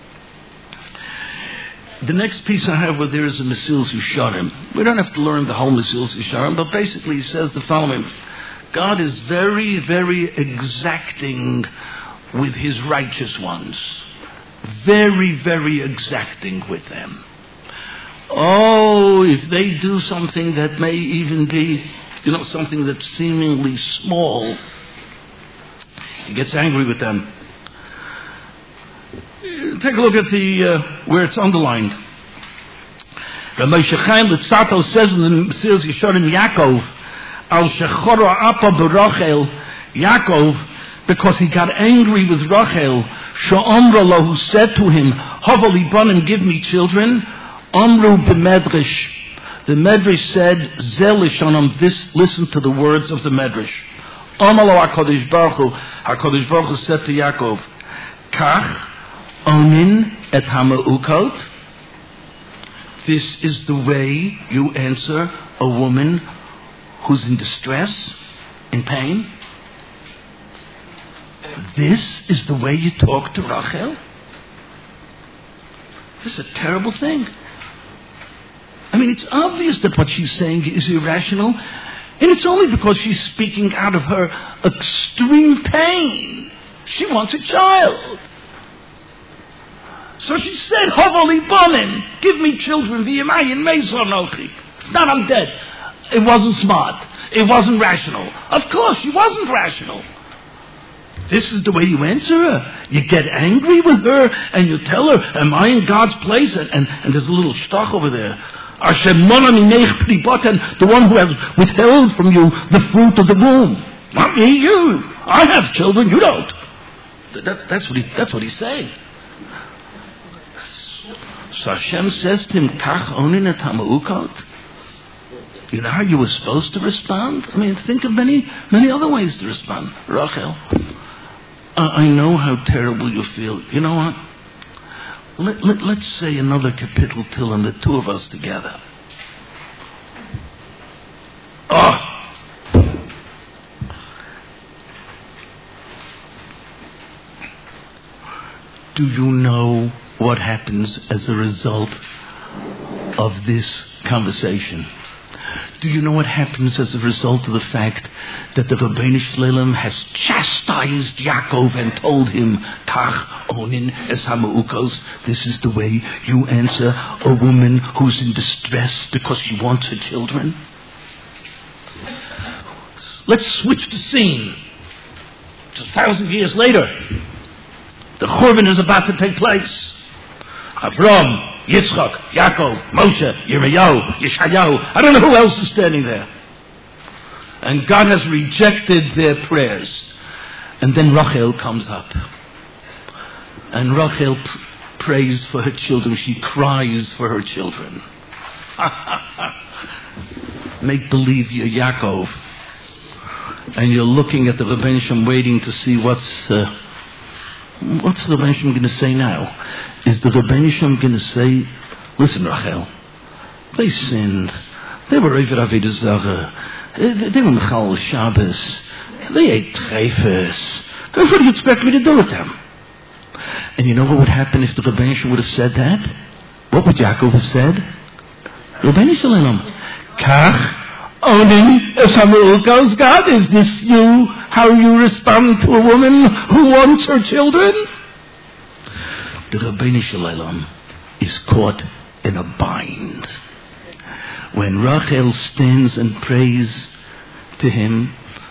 The next piece I have with there is a Mesilas Yesharim. We don't have to learn the whole Mesilas Yesharim, but basically he says the following. God is very, very exacting with his righteous ones. Very, very exacting with them. Oh, if they do something that may even be, you know, something that's seemingly small, he gets angry with them. Take a look at the uh, where it's underlined. Moshe Chaim Litzato says in the Mesilas Yesharim, Yaakov, Al Shechoro Apa B'Rachel, Yaakov, because he got angry with Rachel, Sha'omra Lo, who said to him, Hovoli Bonim, give me children. Amru b'Medrash. The Medrash said, Zelish Onam, this, listen to the words of the Medrash. Amalo HaKadosh Baruch Hu, HaKadosh Baruch Hu said to Yaakov, Kach onin et hama'ukot. This is the way you answer a woman who's in distress, in pain. This is the way you talk to Rachel. This is a terrible thing. I mean, it's obvious that what she's saying is irrational, and it's only because she's speaking out of her extreme pain. She wants a child. So she said, Hovoli Bonim, give me children, v'yemayin Mesa Anochi. Not I'm dead. It wasn't smart. It wasn't rational. Of course, she wasn't rational. This is the way you answer her. You get angry with her, and you tell her, am I in God's place? And, and, and there's a little stock over there. Hashem Mona Mimeich Pri Boten, the one who has withheld from you the fruit of the womb. Not me, you. I have children, you don't. That, that's, what he, that's what he's saying. So Hashem says to him, Kach onin et hama'ukot. You know how you were supposed to respond? I mean, think of many, many other ways to respond. Rachel, I, I know how terrible you feel. You know what? Let, let, let's say another kapitel till and the two of us together. Oh! Do you know what happens as a result of this conversation? Do you know what happens as a result of the fact that the Rabbeinu Shlalem has chastised Yaakov and told him, Kach onin es hama'ukos, this is the way you answer a woman who's in distress because she wants her children? Let's switch the scene. It's a thousand years later. The Churban is about to take place. Avram, Yitzchak, Yaakov, Moshe, Yirmiyahu, Yeshayahu. I don't know who else is standing there. And God has rejected their prayers. And then Rachel comes up. And Rachel p- prays for her children. She cries for her children. Make believe you're Yaakov. And you're looking at the Rebbeinu Shem waiting to see what's... Uh, What's the Rebbeinu Shem going to say now? Is the Rebbeinu Shem going to say, listen, Rachel, they sinned. They were over Avodah Zarah. They were Mechal Shabbos. They ate treifas. What do you expect me to do with them? And you know what would happen if the Rebbeinu Shem would have said that? What would Yaakov have said? Rebbeinu Shalom, Kach onin es hama'ukos. God, is this you? How you respond to a woman who wants her children? The Rabbeinu Shalom is caught in a bind. When Rachel stands and prays to him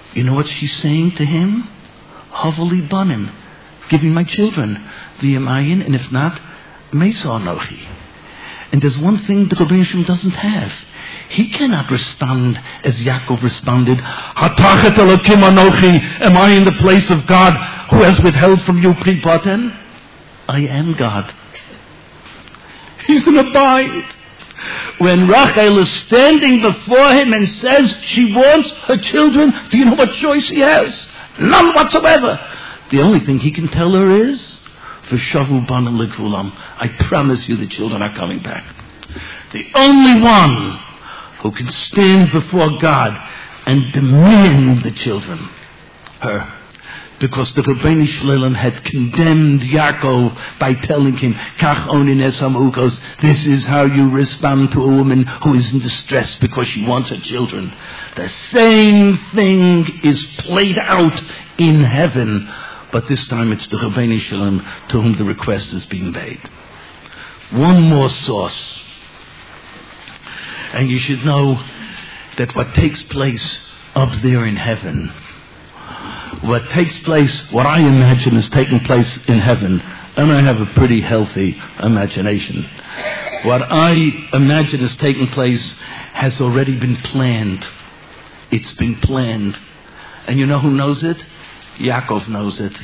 You know what she's saying to him? Havali banim. Give me my children. V'yamayin, and if not, Mesa Anochi. And there's one thing the Rebbeinu Shem doesn't have. He cannot respond as Yaakov responded. Hatachet Elokim Anochi. Am I in the place of God who has withheld from you Pri Baten? I am God. He's an abide. When Rachel is standing before him and says she wants her children, do you know what choice he has? None whatsoever. The only thing he can tell her is, V'shavu bana l'gvulam. I promise you the children are coming back. The only one who can stand before God and demand the children, her. Because the Rebbeinu Shalom had condemned Yaakov by telling him, Kach onin es hamukos, this is how you respond to a woman who is in distress because she wants her children. The same thing is played out in heaven, but this time it's the Rebbeinu Shalom to whom the request is being made. One more source. And you should know that what takes place up there in heaven, what takes place, what I imagine is taking place in heaven, and I have a pretty healthy imagination. What I imagine is taking place has already been planned. It's been planned. And you know who knows it? Yaakov knows it.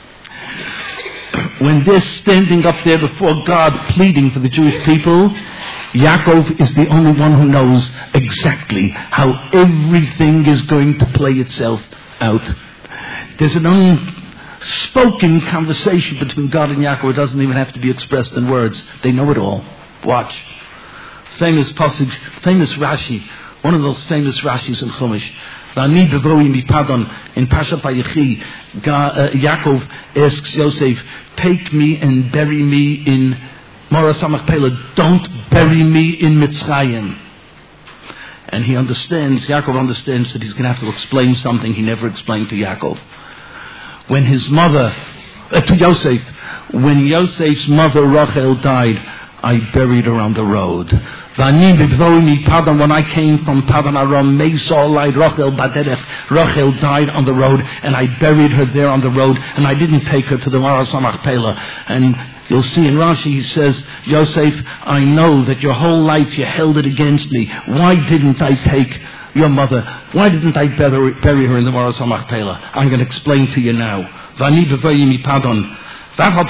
When they're standing up there before God pleading for the Jewish people, Yaakov is the only one who knows exactly how everything is going to play itself out. There's an unspoken conversation between God and Yaakov. It doesn't even have to be expressed in words. They know it all. Watch. Famous passage, famous Rashi, one of those famous Rashis in Chumash. V'ani bevoi mipadon, in Pashat Vayechi, Yaakov asks Yosef, take me and bury me in Mara Samach Pela. Don't bury me in Mitzrayim. And he understands, Yaakov understands that he's going to have to explain something he never explained to Yaakov. When his mother, uh, to Yosef, when Yosef's mother Rachel died, I buried her on the road. When I came from Padan Aram, Rachel Baderech, Rachel died on the road, and I buried her there on the road, and I didn't take her to the Mara Samach Pela. And you'll see in Rashi, he says, Yosef, I know that your whole life you held it against me. Why didn't I take your mother? Why didn't I bury, bury her in the Mara Samach Pela? I'm going to explain to you now. Vani b'voyi mi padon. Although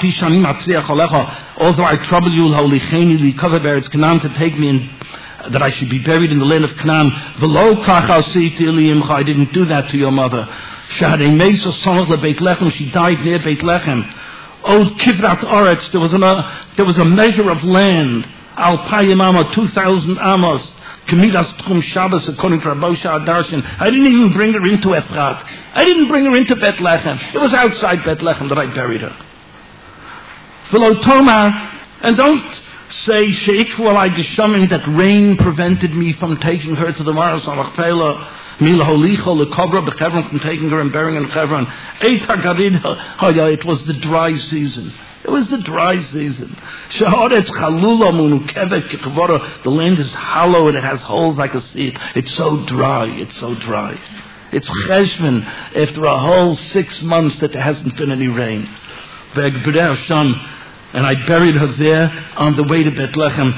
I trouble you, holy Cheni, the covered Eretz Canaan, to take me in, that I should be buried in the land of Canaan. I didn't do that to your mother. She died near Beit Lechem. Old Kivrat Oretz, there was a there was a measure of land. Al Payim Amos, two thousand Amos. Kamilas Tchum Shabbos, according to Rabosha Darshan. I didn't even bring her into Ephrat. I didn't bring her into Bet Lechem. It was outside Bet Lechem that I buried her. V'lo Tomar, and don't say Sheikhu I Geshamim that rain prevented me from taking her to the Mara Samach Pela. Mila Holicho LeKovra b'Chevron, from taking her and burying her in Chevron. Eita Garid, it was the dry season. It was the dry season. Shaharetz Chalula Munukevet Kichavora. The land is hollow and it has holes like a seed. It's so dry. It's so dry. It's Cheshvan after a whole six months that there hasn't been any rain. And I buried her there on the way to Beit Lechem.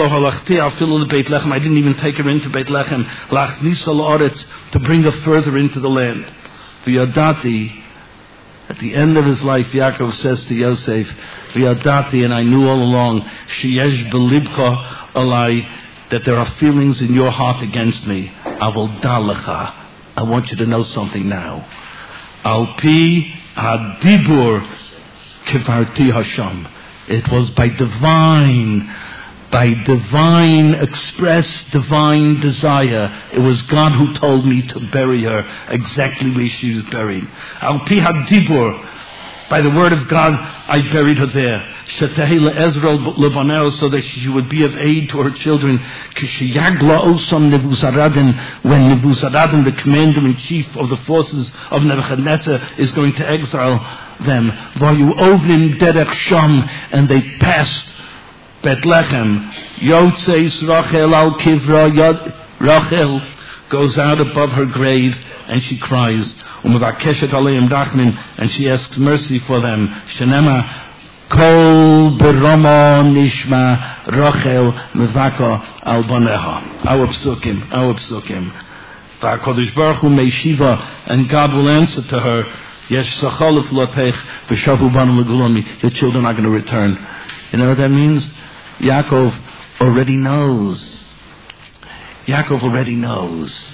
I didn't even take her into Beit Lechem. To bring her further into the land. V'yadati, at the end of his life, Yaakov says to Yosef, V'yadati, and I knew all along, sheyesh belibcha alai, that there are feelings in your heart against me. Avol dalecha. I want you to know something now. Al pi hadibur kivarti Hashem. It was by divine, by divine express, divine desire. It was God who told me to bury her exactly where she was buried. Al pi hadibur, by the word of God, I buried her there. Shetei le'ezro lebanel, so that she would be of aid to her children. Kishiyagla osam Nebuzaradan, when Nebuzaradan, the commander-in-chief of the forces of Nebuchadnezzar, is going to exile them. Vayu ovnim derech sham, and they passed Bet Lechem. Yotzeis Rachel al kivra yad Rachel goes out above her grave and she cries. And she asks mercy for them. Shenema Kol Beromo Nishma Rachel Mevako Al Boneha. Our psukim, our psukim. V'HaKadosh Baruch Hu Meishiva, and God will answer to her, Yesh Sacholef Lotech V'Shavu Banu L'Guloni. Your children are going to return. You know what that means? Yaakov already knows. Yaakov already knows.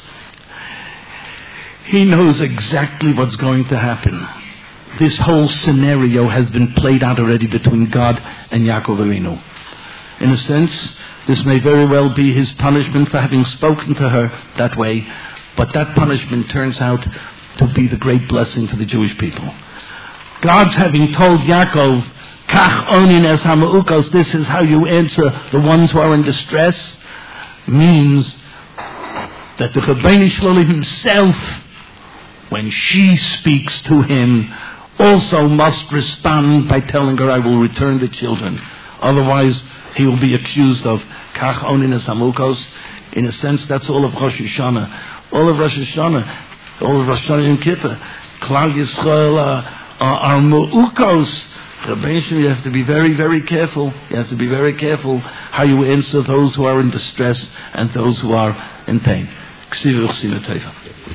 He knows exactly what's going to happen. This whole scenario has been played out already between God and Yaakov Avinu. In a sense, this may very well be his punishment for having spoken to her that way, but that punishment turns out to be the great blessing for the Jewish people. God's having told Yaakov, Kach onin es ha'me'ukos, this is how you answer the ones who are in distress, means that the Rebbeinu Shalom himself, when she speaks to him, also must respond by telling her, I will return the children. Otherwise, he will be accused of Kach onin es ha'me'ukos. In a sense, that's all of Rosh Hashanah. All of Rosh Hashanah, all of Rosh Hashanah Yom Kippur, Klal Yisrael are, are me'ukos. You have to be very, very careful. You have to be very careful how you answer those who are in distress and those who are in pain.